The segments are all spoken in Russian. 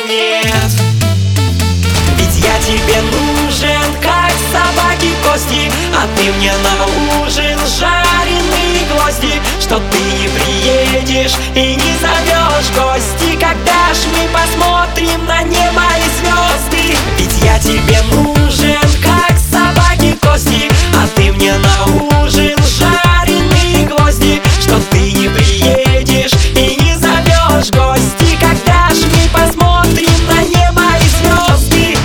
нет. Ведь я тебе нужен, как собаке кости, а ты мне на ужин жареные гвозди. Что ты не приедешь и не зовешь гости, когда ж мы посмотрим на небо и звезды. Ведь я тебе нужен, как собаке кости, а ты мне на ужин жареные гвозди. Что ты не приедешь и не зовешь гости, когда ж мы посмотрим на небо и звезды.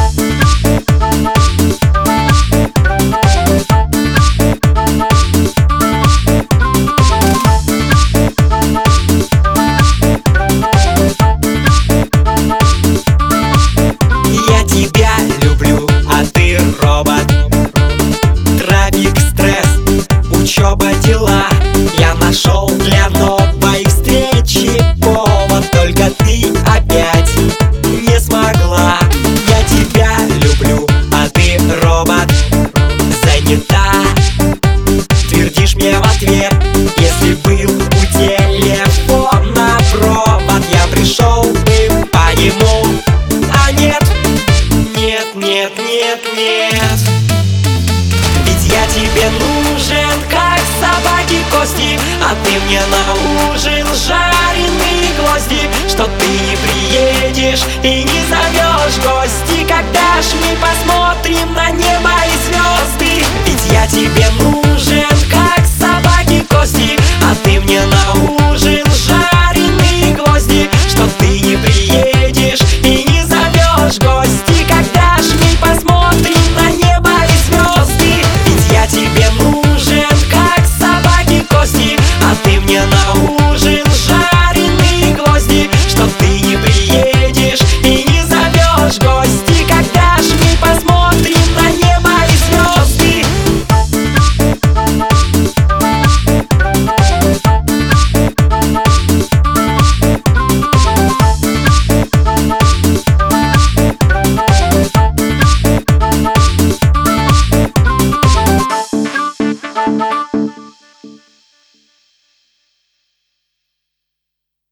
Я тебя люблю, а ты робот. Трафик, стресс, учеба, дела. Я нашел для новой встречи повод, только ты опять не смогла. Я тебя люблю, а ты робот. Занята, твердишь мне в ответ. Если был у телефона провод, я пришел бы по нему. А нет, нет, нет, нет, нет. Ведь я тебе нужен, как собаке кости, а ты мне на ужин жареные гвозди. Что ты не приедешь и не зовешь гости, когда ж мы посмотрим